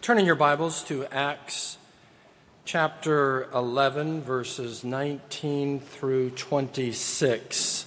Turn in your Bibles to Acts chapter 11, verses 19 through 26.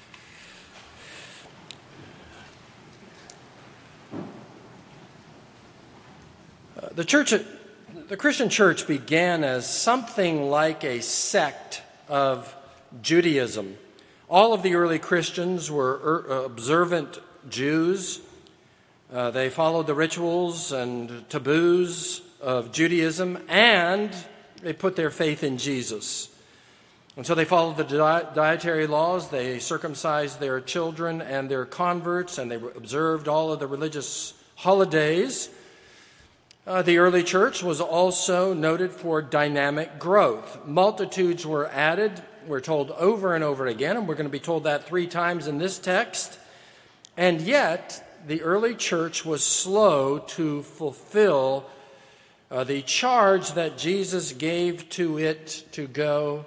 The Christian church began as something like a sect of Judaism. All of the early Christians were observant Jews. They followed the rituals and taboos of Judaism, and they put their faith in Jesus. And so they followed the dietary laws, they circumcised their children and their converts, and they observed all of the religious holidays. The early church was also noted for dynamic growth. Multitudes were added, we're told over and over again, and we're going to be told that 3 times in this text. And yet, the early church was slow to fulfill the charge that Jesus gave to it to go,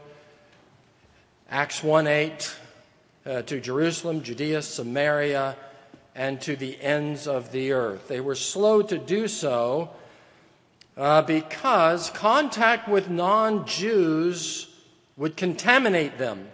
Acts 1:8, to Jerusalem, Judea, Samaria, and to the ends of the earth. They were slow to do so because contact with non-Jews would contaminate them.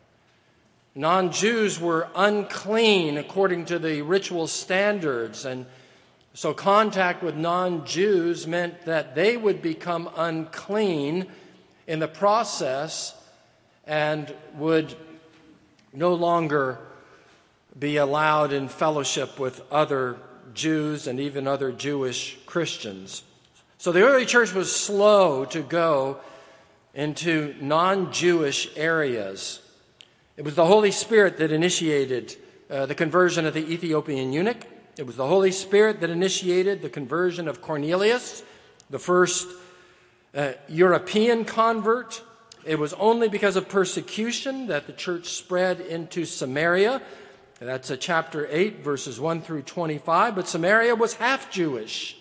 Non-Jews were unclean according to the ritual standards, and so contact with non-Jews meant that they would become unclean in the process and would no longer be allowed in fellowship with other Jews and even other Jewish Christians. So the early church was slow to go into non-Jewish areas. It was the Holy Spirit that initiated the conversion of the Ethiopian eunuch. It was the Holy Spirit that initiated the conversion of Cornelius, the first European convert. It was only because of persecution that the church spread into Samaria. That's chapter 8, verses 1 through 25. But Samaria was half Jewish.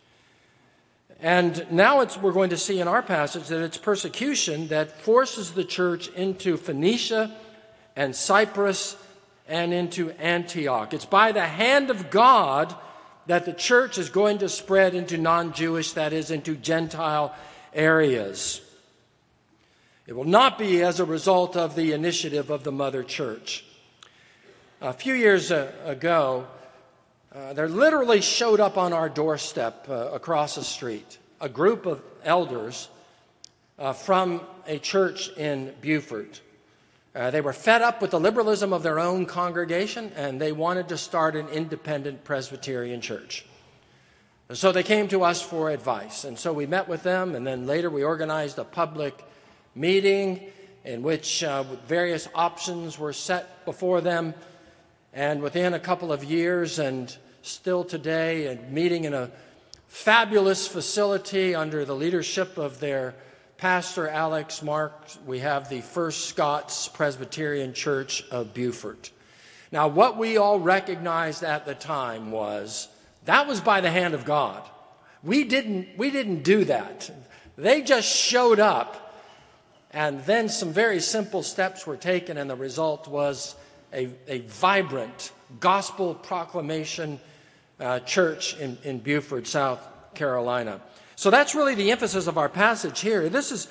And now we're going to see in our passage that it's persecution that forces the church into Phoenicia and Cyprus, and into Antioch. It's by the hand of God that the church is going to spread into non-Jewish, that is, into Gentile areas. It will not be as a result of the initiative of the mother church. A few years ago, there literally showed up on our doorstep across the street a group of elders from a church in Beaufort. They were fed up with the liberalism of their own congregation, and they wanted to start an independent Presbyterian church. And so they came to us for advice. And so we met with them, and then later we organized a public meeting in which various options were set before them. And within a couple of years, and still today, and meeting in a fabulous facility under the leadership of their Pastor Alex Mark, we have the First Scots Presbyterian Church of Beaufort. Now, what we all recognized at the time was that was by the hand of God. We didn't do that. They just showed up, and then some very simple steps were taken, and the result was a vibrant gospel proclamation church in Beaufort, South Carolina. So that's really the emphasis of our passage here. This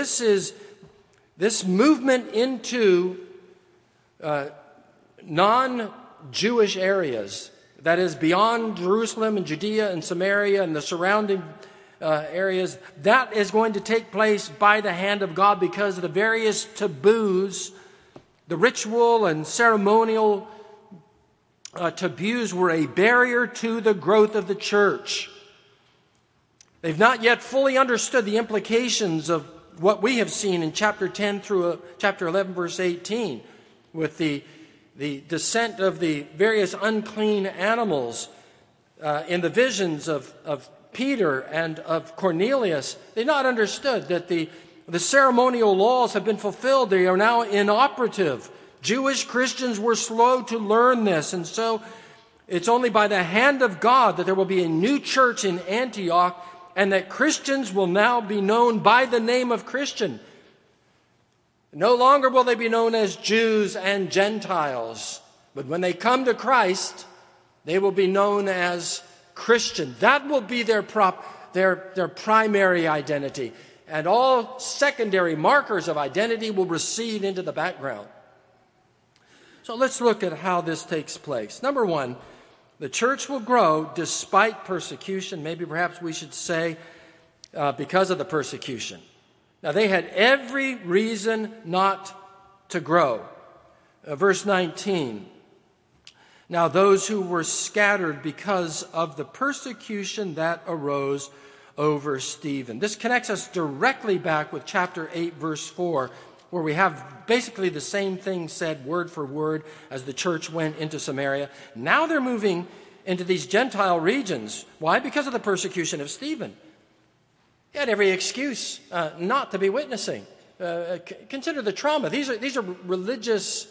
movement into non-Jewish areas, that is beyond Jerusalem and Judea and Samaria and the surrounding areas, that is going to take place by the hand of God because of the various taboos, the ritual and ceremonial taboos were a barrier to the growth of the church. They've not yet fully understood the implications of what we have seen in chapter 10 through chapter 11, verse 18, with the descent of the various unclean animals in the visions of Peter and of Cornelius. They've not understood that the ceremonial laws have been fulfilled. They are now inoperative. Jewish Christians were slow to learn this, and so it's only by the hand of God that there will be a new church in Antioch, and that Christians will now be known by the name of Christian. No longer will they be known as Jews and Gentiles, but when they come to Christ, they will be known as Christian. That will be their their primary identity. And all secondary markers of identity will recede into the background. So let's look at how this takes place. Number one, the church will grow despite persecution. Maybe perhaps we should say because of the persecution. Now, they had every reason not to grow. Verse 19. Now, those who were scattered because of the persecution that arose over Stephen. This connects us directly back with chapter 8, verse 4, where we have basically the same thing said word for word as the church went into Samaria. Now they're moving into these Gentile regions. Why? Because of the persecution of Stephen. He had every excuse not to be witnessing. Consider the trauma. These are religious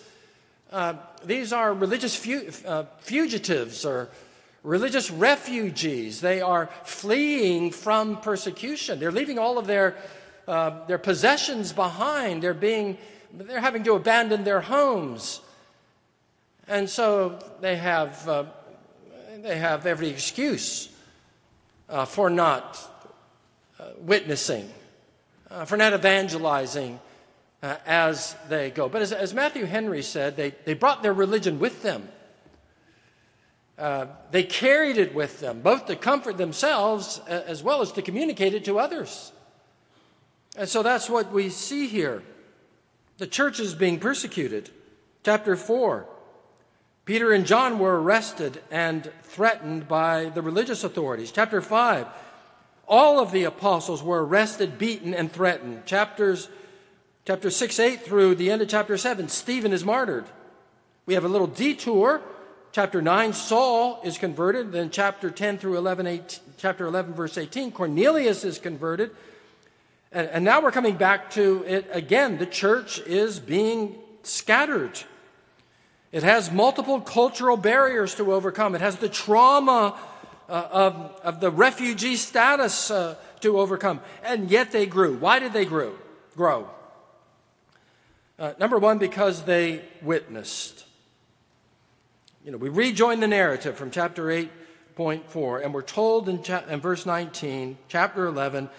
fugitives or religious refugees. They are fleeing from persecution. They're leaving all of their possessions behind. They're having to abandon their homes, and so they have every excuse for not witnessing, for not evangelizing as they go. But as Matthew Henry said, they brought their religion with them. They carried it with them, both to comfort themselves as well as to communicate it to others. And so that's what we see here. The church is being persecuted. Chapter 4, Peter and John were arrested and threatened by the religious authorities. Chapter 5, all of the apostles were arrested, beaten, and threatened. Chapter 6, 8 through the end of chapter 7, Stephen is martyred. We have a little detour. Chapter 9, Saul is converted. Then chapter 10 through 11, chapter 11, verse 18, Cornelius is converted. And now we're coming back to it again. The church is being scattered. It has multiple cultural barriers to overcome. It has the trauma of the refugee status to overcome. And yet they grew. Why did they grow? Number one, because they witnessed. We rejoin the narrative from chapter 8.4, and we're told in verse 19, chapter 11,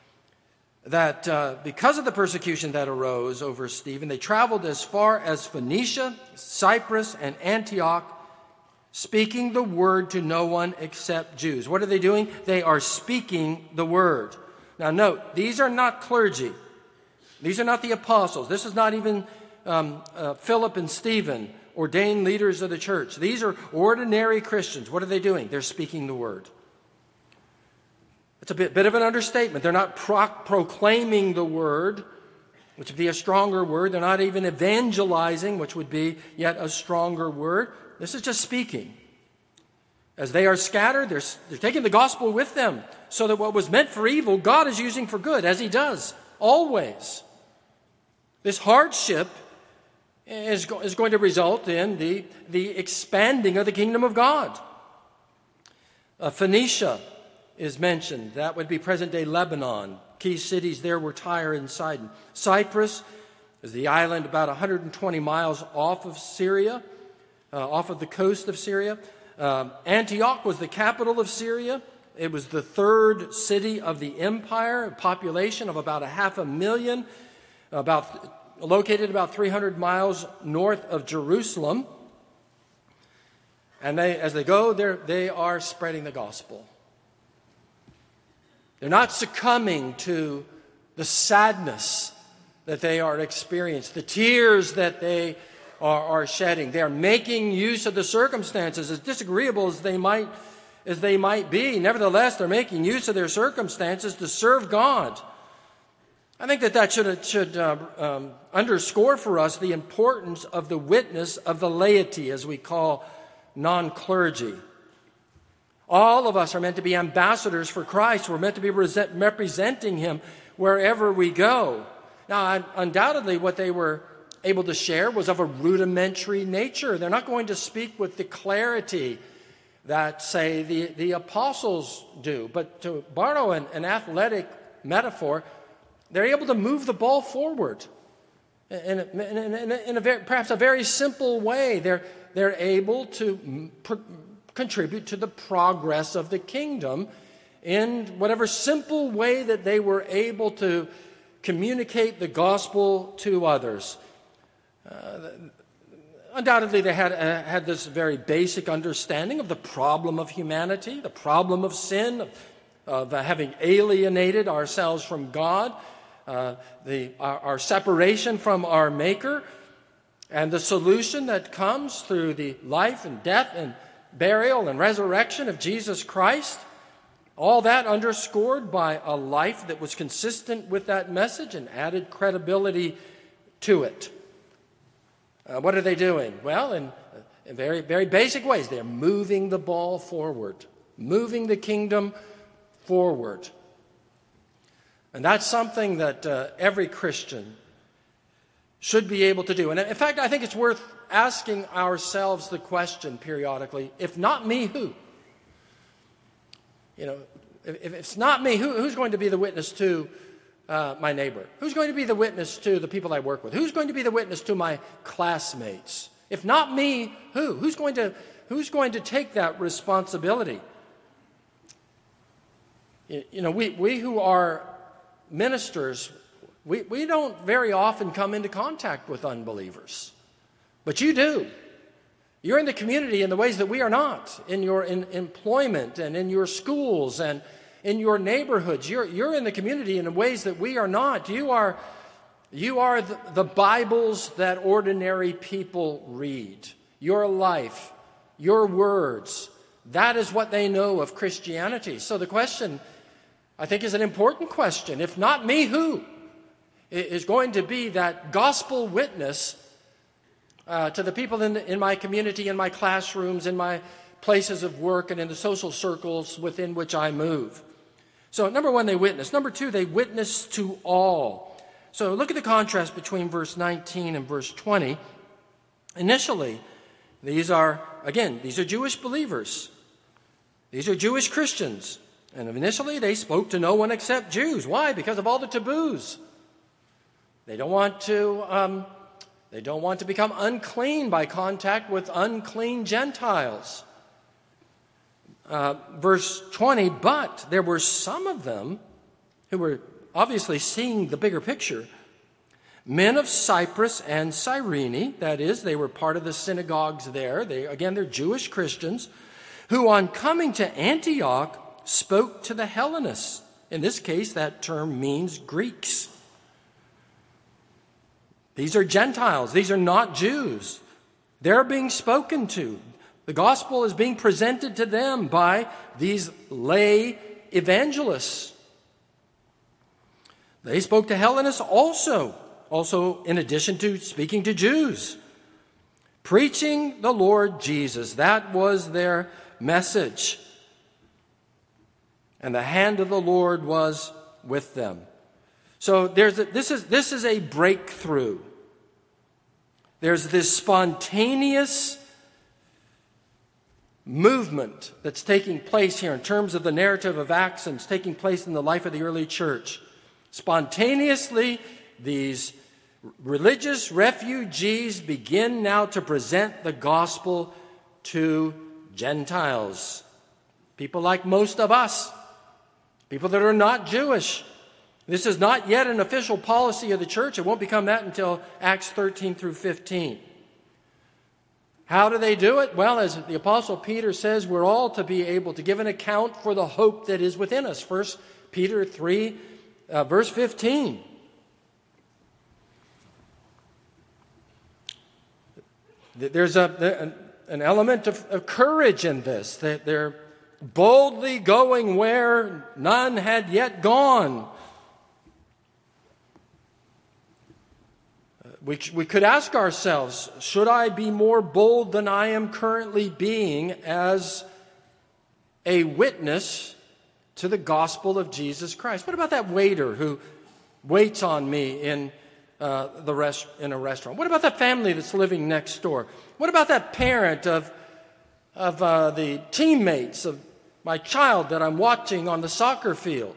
that because of the persecution that arose over Stephen, they traveled as far as Phoenicia, Cyprus, and Antioch, speaking the word to no one except Jews. What are they doing? They are speaking the word. Now note, these are not clergy. These are not the apostles. This is not even Philip and Stephen, ordained leaders of the church. These are ordinary Christians. What are they doing? They're speaking the word. It's a bit of an understatement. They're not proclaiming the word, which would be a stronger word. They're not even evangelizing, which would be yet a stronger word. This is just speaking. As they are scattered, they're taking the gospel with them, so that what was meant for evil, God is using for good, as he does, always. This hardship is going to result in the expanding of the kingdom of God. Phoenicia is mentioned. That would be present-day Lebanon. Key cities there were Tyre and Sidon. Cyprus is the island about 120 miles off of Syria, off of the coast of Syria. Antioch was the capital of Syria. It was the third city of the empire, a population of about 500,000, located about 300 miles north of Jerusalem. And as they go there, they are spreading the gospel. They're not succumbing to the sadness that they are experiencing, the tears that they are shedding. They are making use of the circumstances, as disagreeable as they might be. Nevertheless, they're making use of their circumstances to serve God. I think that should underscore for us the importance of the witness of the laity, as we call non-clergy. All of us are meant to be ambassadors for Christ. We're meant to be representing him wherever we go. Now, undoubtedly, what they were able to share was of a rudimentary nature. They're not going to speak with the clarity that, say, the apostles do. But to borrow an athletic metaphor, they're able to move the ball forward in perhaps a very simple way. They're able to contribute to the progress of the kingdom in whatever simple way that they were able to communicate the gospel to others. Undoubtedly, they had this very basic understanding of the problem of humanity, the problem of sin, of having alienated ourselves from God, our separation from our Maker, and the solution that comes through the life and death and burial and resurrection of Jesus Christ. All that underscored by a life that was consistent with that message and added credibility to it. What are they doing? Well, in very, very basic ways, they're moving the ball forward, moving the kingdom forward. And that's something that every Christian should be able to do. And in fact, I think it's worth asking ourselves the question periodically, if not me, who? You know, if it's not me, who's going to be the witness to my neighbor? Who's going to be the witness to the people I work with? Who's going to be the witness to my classmates? If not me, who? Who's going to take that responsibility? You know, we who are ministers, we don't very often come into contact with unbelievers. But you do. You're in the community in the ways that we are not, in your employment and in your schools and in your neighborhoods. You're in the community in ways that we are not. You are the Bibles that ordinary people read. Your life, your words, that is what they know of Christianity. So the question, I think, is an important question. If not me, who is going to be that gospel witness to the people in my community, in my classrooms, in my places of work, and in the social circles within which I move? So, number one, they witness. Number two, they witness to all. So look at the contrast between verse 19 and verse 20. Initially, these are Jewish believers. These are Jewish Christians. And initially, they spoke to no one except Jews. Why? Because of all the taboos. They don't want to become unclean by contact with unclean Gentiles. Verse 20, but there were some of them who were obviously seeing the bigger picture. Men of Cyprus and Cyrene, that is, they were part of the synagogues there. They're Jewish Christians, who on coming to Antioch spoke to the Hellenists. In this case, that term means Greeks. These are Gentiles. These are not Jews. They're being spoken to. The gospel is being presented to them by these lay evangelists. They spoke to Hellenists also in addition to speaking to Jews. Preaching the Lord Jesus. That was their message. And the hand of the Lord was with them. So this is a breakthrough. There's this spontaneous movement that's taking place here in terms of the narrative of Acts and it's taking place in the life of the early church. Spontaneously, these religious refugees begin now to present the gospel to Gentiles. People like most of us. People that are not Jewish. This is not yet an official policy of the church. It won't become that until Acts 13 through 15. How do they do it? Well, as the Apostle Peter says, we're all to be able to give an account for the hope that is within us. 1 Peter 3, verse 15. There's an element of courage in this. They're boldly going where none had yet gone. We could ask ourselves, should I be more bold than I am currently being as a witness to the gospel of Jesus Christ? What about that waiter who waits on me in a restaurant? What about that family that's living next door? What about that parent of the teammates of my child that I'm watching on the soccer field?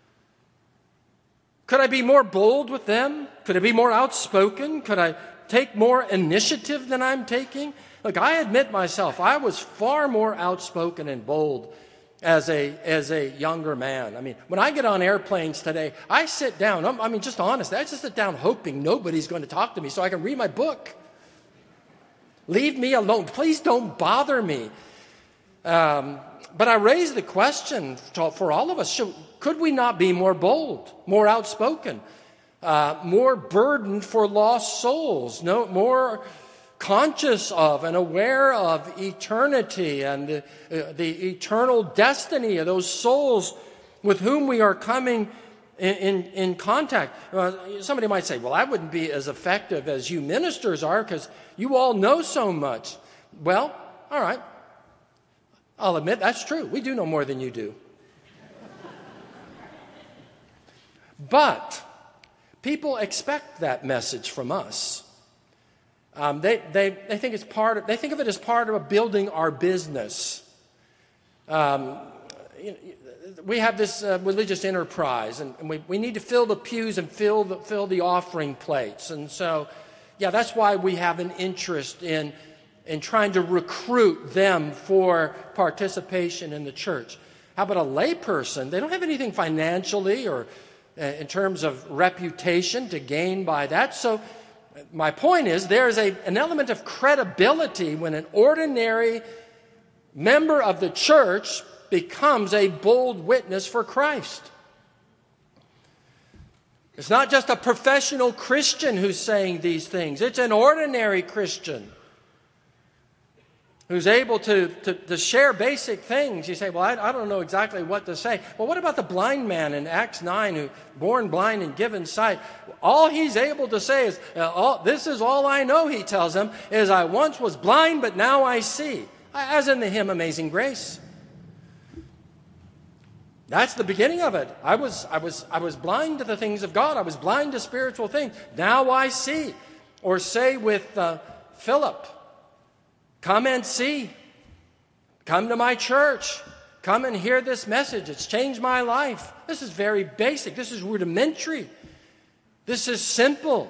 Could I be more bold with them? Could I be more outspoken? Could I take more initiative than I'm taking? Look, I admit myself, I was far more outspoken and bold as a younger man. I mean, when I get on airplanes today, I sit down. Just honestly, I just sit down hoping nobody's going to talk to me so I can read my book. Leave me alone. Please don't bother me. But I raise the question for all of us, could we not be more bold, more outspoken, more burdened for lost souls, more conscious of and aware of eternity and the eternal destiny of those souls with whom we are coming in contact? Somebody might say, well, I wouldn't be as effective as you ministers are because you all know so much. Well, all right. I'll admit that's true. We do know more than you do. But people expect that message from us. They think it's they think of it as part of building our business. We have this religious enterprise, and we need to fill the pews and fill the offering plates. And so, that's why we have an interest in trying to recruit them for participation in the church. How about a layperson? They don't have anything financially or in terms of reputation to gain by that. So my point is there is an element of credibility when an ordinary member of the church becomes a bold witness for Christ. It's not just a professional Christian who's saying these things. It's an ordinary Christian who's able to share basic things. You say, well, I don't know exactly what to say. Well, what about the blind man in Acts 9 who born blind and given sight? All he's able to say is, this is all I know, he tells them, is I once was blind, but now I see. As in the hymn Amazing Grace. That's the beginning of it. I was blind to the things of God. I was blind to spiritual things. Now I see. Or say with Philip, come and see. Come to my church. Come and hear this message. It's changed my life. This is very basic. This is rudimentary. This is simple.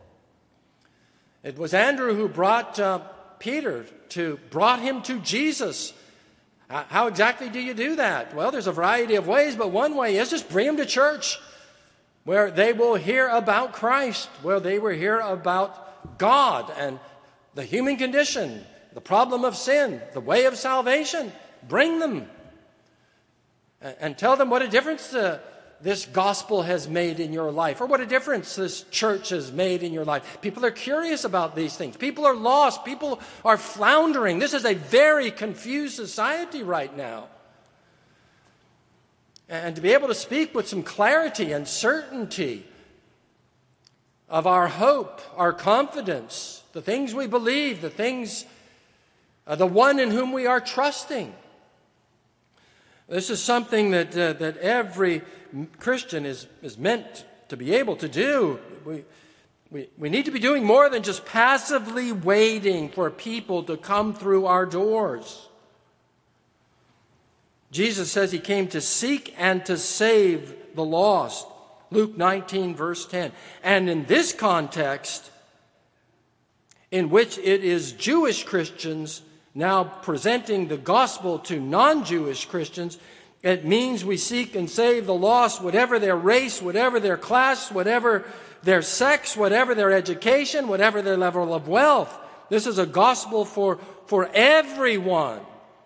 It was Andrew who brought Peter brought him to Jesus. How exactly do you do that? Well, there's a variety of ways, but one way is just bring them to church where they will hear about Christ, where they will hear about God and the human condition, the problem of sin, the way of salvation. Bring them and tell them what a difference this gospel has made in your life, or what a difference this church has made in your life. People are curious about these things. People are lost. People are floundering. This is a very confused society right now. And to be able to speak with some clarity and certainty of our hope, our confidence, the things we believe, the things, the one in whom we are trusting. This is something that every Christian is meant to be able to do. We need to be doing more than just passively waiting for people to come through our doors. Jesus says he came to seek and to save the lost. Luke 19, verse 10. And in this context, in which it is Jewish Christians now presenting the gospel to non-Jewish Christians, it means we seek and save the lost, whatever their race, whatever their class, whatever their sex, whatever their education, whatever their level of wealth. This is a gospel for everyone.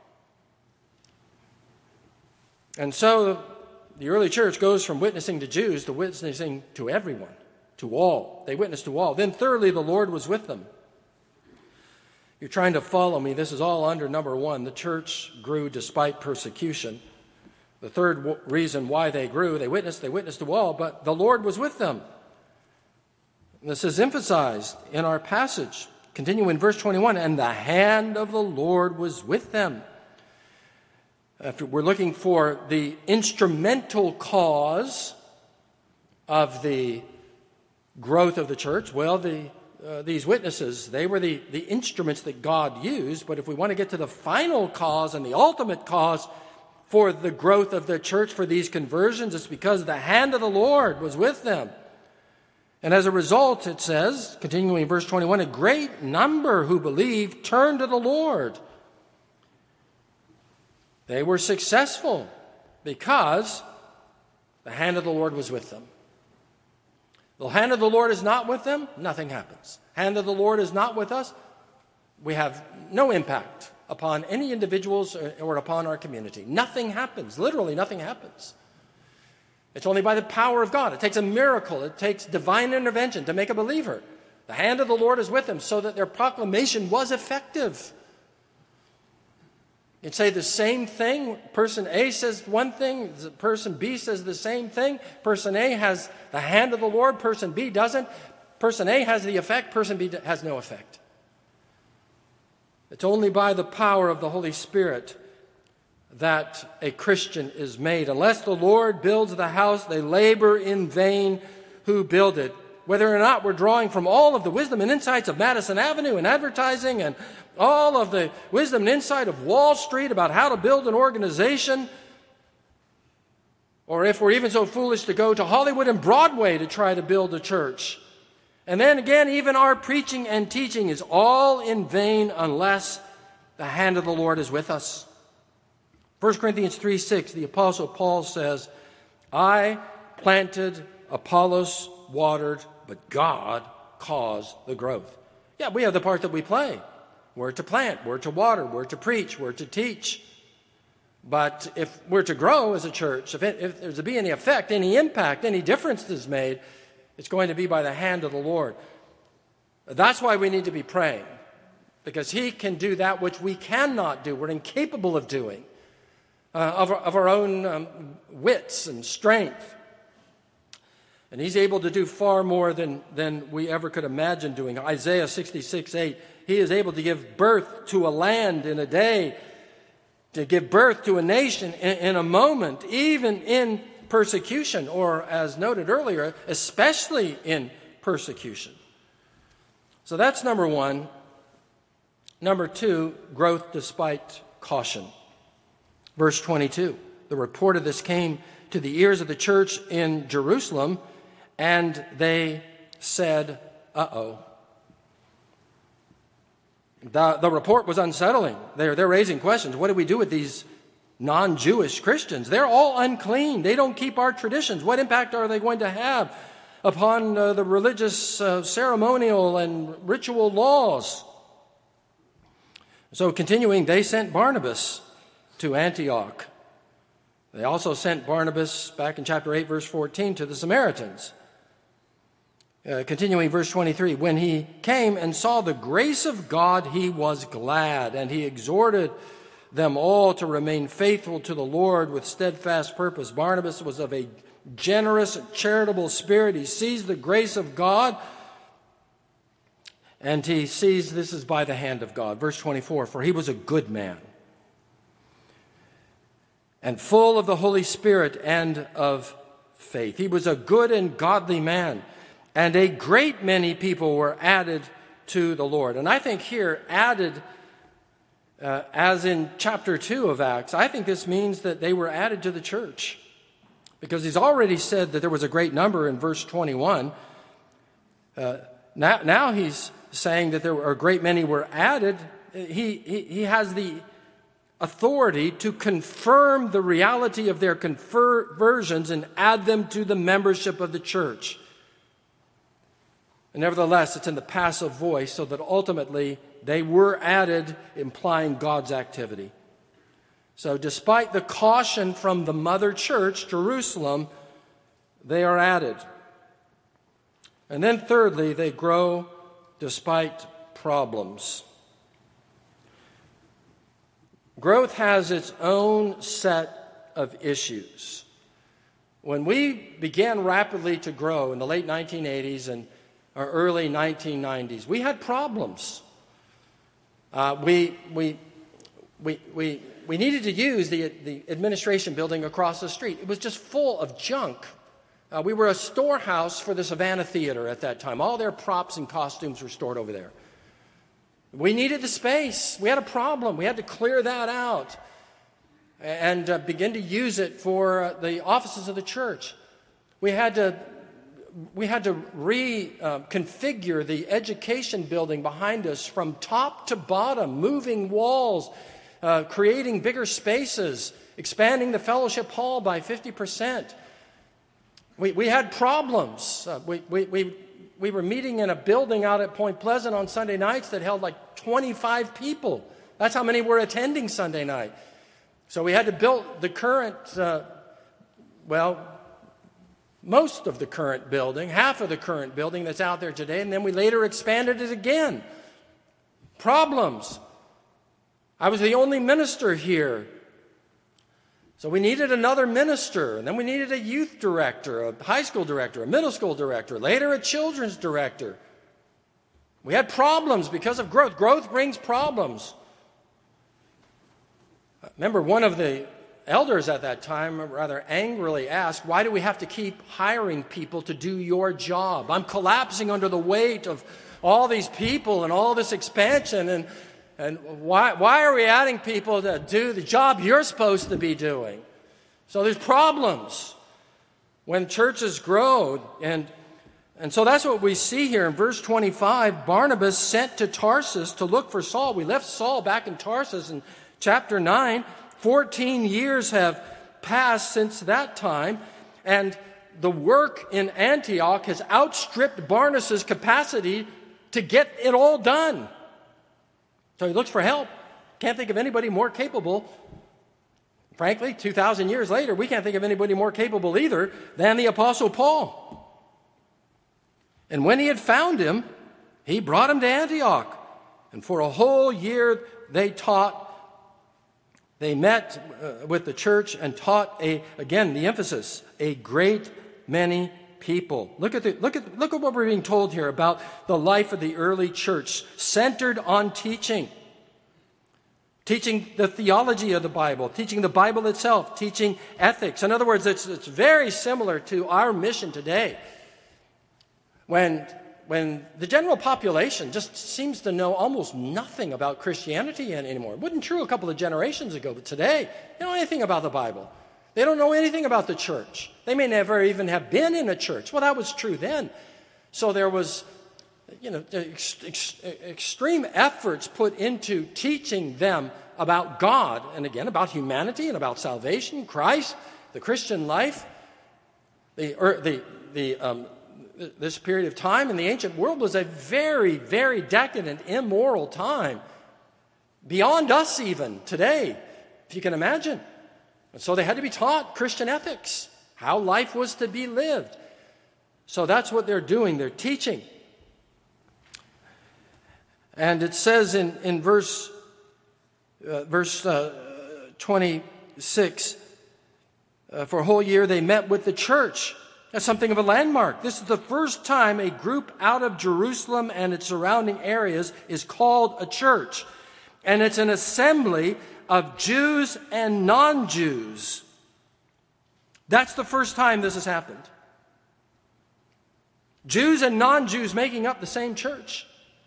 And so the early church goes from witnessing to Jews to witnessing to everyone, to all. They witnessed to all. Then thirdly, the Lord was with them. You're trying to follow me. This is all under number one. The church grew despite persecution. The third reason why they grew, they witnessed to all, but the Lord was with them. This is emphasized in our passage. Continue in verse 21, and the hand of the Lord was with them. If we're looking for the instrumental cause of the growth of the church, well, these witnesses, they were the instruments that God used. But if we want to get to the final cause and the ultimate cause for the growth of the church, for these conversions, it's because the hand of the Lord was with them. And as a result, it says, continuing in verse 21, a great number who believed turned to the Lord. They were successful because the hand of the Lord was with them. The hand of the Lord is not with them, nothing happens. Hand of the Lord is not with us, we have no impact upon any individuals or upon our community. Nothing happens. Literally, nothing happens. It's only by the power of God. It takes a miracle. It takes divine intervention to make a believer. The hand of the Lord is with them so that their proclamation was effective. You'd say the same thing. Person A says one thing. Person B says the same thing. Person A has the hand of the Lord. Person B doesn't. Person A has the effect. Person B has no effect. It's only by the power of the Holy Spirit that a Christian is made. Unless the Lord builds the house, they labor in vain who build it. Whether or not we're drawing from all of the wisdom and insights of Madison Avenue and advertising and all of the wisdom and insight of Wall Street about how to build an organization, or if we're even so foolish to go to Hollywood and Broadway to try to build a church. And then again, even our preaching and teaching is all in vain unless the hand of the Lord is with us. 1 Corinthians 3:6, the Apostle Paul says, I planted, Apollos watered, but God caused the growth. Yeah, we have the part that we play. We're to plant, we're to water, we're to preach, we're to teach. But if we're to grow as a church, if there's to be any effect, any impact, any difference that's made, it's going to be by the hand of the Lord. That's why we need to be praying, because He can do that which we cannot do. We're incapable of doing, of our own wits and strength. And He's able to do far more than we ever could imagine doing. Isaiah 66:8, He is able to give birth to a land in a day, to give birth to a nation in a moment, even in persecution, or as noted earlier, especially in persecution. So that's number one. Number two, growth despite caution. Verse 22, the report of this came to the ears of the church in Jerusalem, and they said, uh-oh. The report was unsettling. They're raising questions. What do we do with these non-Jewish Christians? They're all unclean. They don't keep our traditions. What impact are they going to have upon the religious ceremonial and ritual laws? So continuing, they sent Barnabas to Antioch. They also sent Barnabas, back in chapter 8, verse 14, to the Samaritans. Continuing, verse 23, when he came and saw the grace of God, he was glad, and he exhorted them all to remain faithful to the Lord with steadfast purpose. Barnabas was of a generous, charitable spirit. He sees the grace of God, and he sees this is by the hand of God. Verse 24, for he was a good man and full of the Holy Spirit and of faith. He was a good and godly man, and a great many people were added to the Lord. And I think here, added, as in chapter 2 of Acts, I think this means that they were added to the church. Because he's already said that there was a great number in verse 21. Now he's saying that there were a great many were added. He has the authority to confirm the reality of their conversions and add them to the membership of the church. And nevertheless, it's in the passive voice, so that ultimately they were added, implying God's activity. So despite the caution from the mother church, Jerusalem, they are added. And then thirdly, they grow despite problems. Growth has its own set of issues. When we began rapidly to grow in the late 1980s and early 1990s, we had problems. We needed to use the administration building across the street. It was just full of junk. We were a storehouse for the Savannah Theater at that time. All their props and costumes were stored over there. We needed the space. We had a problem. We had to clear that out and begin to use it for the offices of the church. We had to reconfigure the education building behind us from top to bottom, moving walls, creating bigger spaces, expanding the fellowship hall by 50%. We had problems. We were meeting in a building out at Point Pleasant on Sunday nights that held like 25 people. That's how many were attending Sunday night. So we had to build the current, most of the current building, half of the current building that's out there today, and then we later expanded it again. Problems. I was the only minister here. So we needed another minister, and then we needed a youth director, a high school director, a middle school director, later a children's director. We had problems because of growth. Growth brings problems. Remember, one of the elders at that time rather angrily asked, why do we have to keep hiring people to do your job? I'm collapsing under the weight of all these people and all this expansion, and why are we adding people to do the job you're supposed to be doing? So there's problems when churches grow. And so that's what we see here in verse 25. Barnabas sent to Tarsus to look for Saul. We left Saul back in Tarsus in chapter 9. 14 years have passed since that time. And the work in Antioch has outstripped Barnabas' capacity to get it all done. So he looks for help. Can't think of anybody more capable. Frankly, 2,000 years later, we can't think of anybody more capable either than the Apostle Paul. And when he had found him, he brought him to Antioch. And for a whole year they taught. They met with the church and taught again, the emphasis, a great many people. Look at what we're being told here about the life of the early church, centered on teaching the theology of the Bible, teaching the Bible itself, teaching ethics. In other words, it's very similar to our mission today. When the general population just seems to know almost nothing about Christianity anymore. It wasn't true a couple of generations ago, but today they don't know anything about the Bible. They don't know anything about the church. They may never even have been in a church. Well, that was true then. So there was, extreme efforts put into teaching them about God, and again, about humanity and about salvation, Christ, the Christian life. This period of time in the ancient world was a very, very decadent, immoral time, beyond us even today, if you can imagine. And so they had to be taught Christian ethics, how life was to be lived. So that's what they're doing. They're teaching. And it says in verse 26, for a whole year they met with the church. That's something of a landmark. This is the first time a group out of Jerusalem and its surrounding areas is called a church. And it's an assembly of Jews and non-Jews. That's the first time this has happened. Jews and non-Jews making up the same church.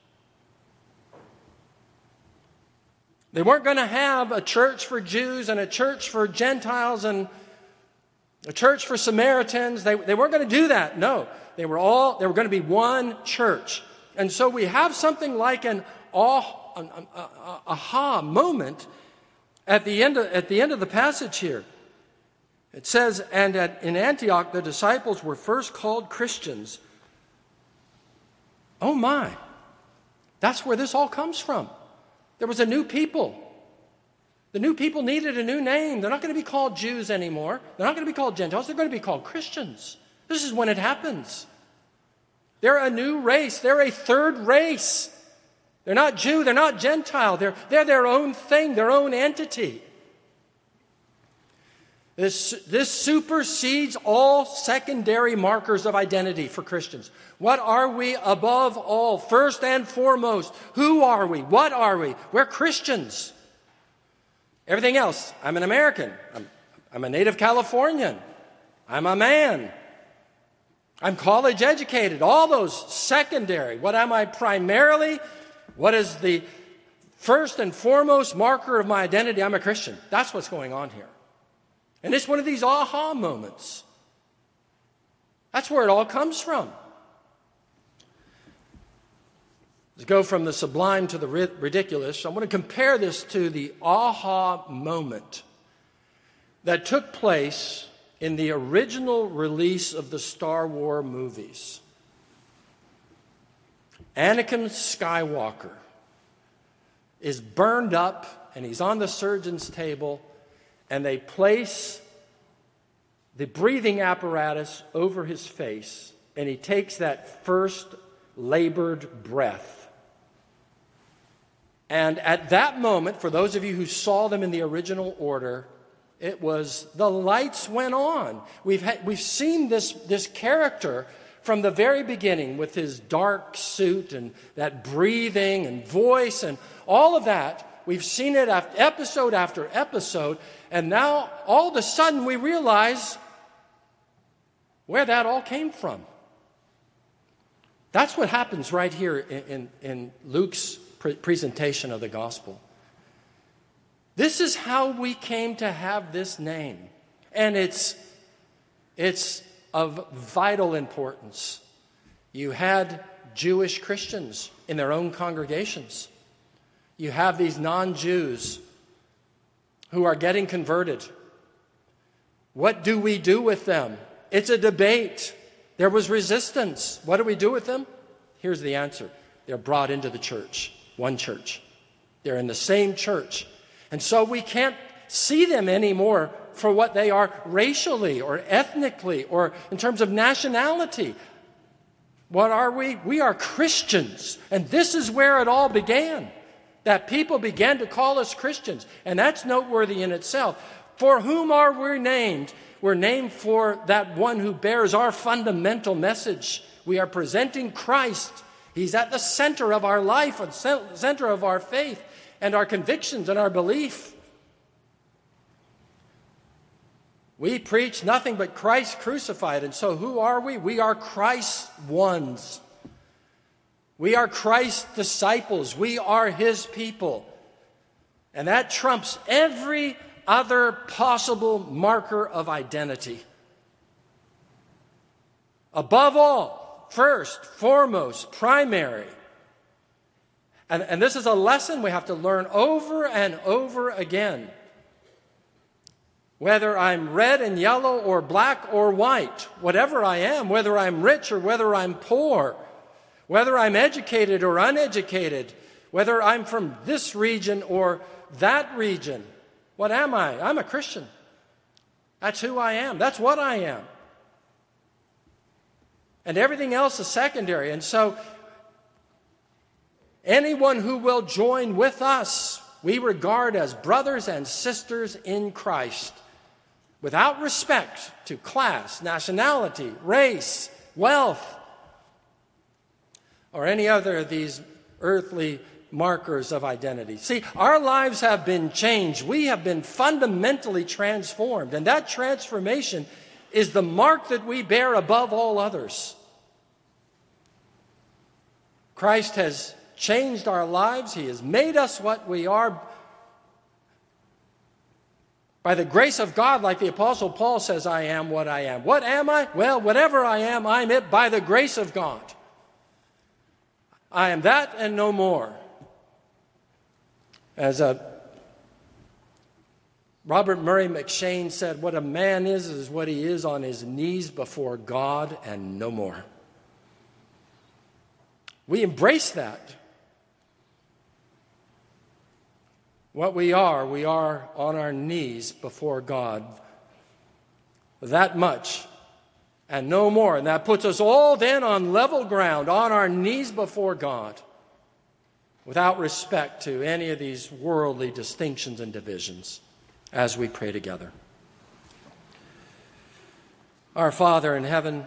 They weren't going to have a church for Jews and a church for Gentiles and a church for Samaritans. They weren't going to do that. No, they were going to be one church. And so we have something like an aha moment at the end of the passage here. It says, and in Antioch the disciples were first called Christians. Oh my, that's where this all comes from. There was a new people. The new people needed a new name. They're not going to be called Jews anymore. They're not going to be called Gentiles. They're going to be called Christians. This is when it happens. They're a new race. They're a third race. They're not Jew. They're not Gentile. They're their own thing, their own entity. This supersedes all secondary markers of identity for Christians. What are we above all? First and foremost, who are we? What are we? We're Christians. Everything else, I'm an American. I'm a native Californian. I'm a man. I'm college educated. All those secondary. What am I primarily? What is the first and foremost marker of my identity? I'm a Christian. That's what's going on here. And it's one of these aha moments. That's where it all comes from. To go from the sublime to the ridiculous, I want to compare this to the aha moment that took place in the original release of the Star Wars movies. Anakin Skywalker is burned up, and he's on the surgeon's table, and they place the breathing apparatus over his face, and he takes that first labored breath. And at that moment, for those of you who saw them in the original order, it was the lights went on. We've seen this character from the very beginning with his dark suit and that breathing and voice and all of that. We've seen it episode after episode, and now all of a sudden we realize where that all came from. That's what happens right here in Luke's presentation of the gospel. This is how we came to have this name, and it's of vital importance. You had Jewish Christians in their own congregations. You have these non-Jews who are getting converted. What do we do with them? It's a debate. There was resistance. What do we do with them? Here's the answer. They're brought into the church, one church. They're in the same church. And so we can't see them anymore for what they are racially or ethnically or in terms of nationality. What are we? We are Christians. And this is where it all began. That people began to call us Christians. And that's noteworthy in itself. For whom are we named? We're named for that one who bears our fundamental message. We are presenting Christ. He's at the center of our life, at the center of our faith and our convictions and our belief. We preach nothing but Christ crucified. And so who are we? We are Christ's ones. We are Christ's disciples. We are his people. And that trumps every other possible marker of identity. Above all, first, foremost, primary. And this is a lesson we have to learn over and over again. Whether I'm red and yellow or black or white, whatever I am, whether I'm rich or whether I'm poor, whether I'm educated or uneducated, whether I'm from this region or that region, what am I? I'm a Christian. That's who I am. That's what I am. And everything else is secondary. And so anyone who will join with us, we regard as brothers and sisters in Christ, without respect to class, nationality, race, wealth, or any other of these earthly markers of identity. See, our lives have been changed. We have been fundamentally transformed, and that transformation is the mark that we bear above all others. Christ has changed our lives. He has made us what we are. By the grace of God, like the Apostle Paul says, I am what I am. What am I? Well, whatever I am, I'm it by the grace of God. I am that and no more. As Robert Murray McShane said, what a man is what he is on his knees before God and no more. We embrace that. What we are on our knees before God. That much and no more. And that puts us all then on level ground, on our knees before God, without respect to any of these worldly distinctions and divisions, as we pray together. Our Father in heaven,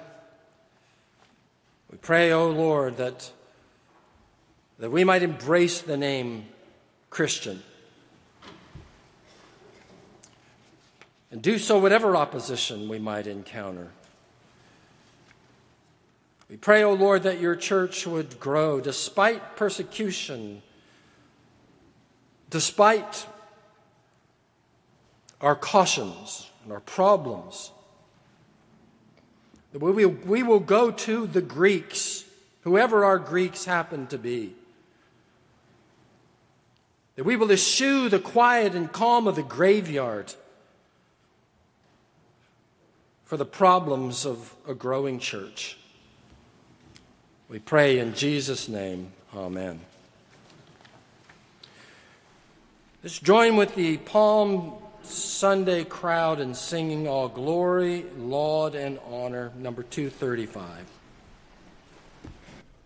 we pray, O Lord, that we might embrace the name Christian, and do so whatever opposition we might encounter. We pray, O Lord, that your church would grow despite persecution, despite our cautions and our problems. That we will go to the Greeks, whoever our Greeks happen to be, that we will eschew the quiet and calm of the graveyard for the problems of a growing church. We pray in Jesus' name, amen. Let's join with the Palm Sunday crowd in singing All Glory, Laud, and Honor, number 235.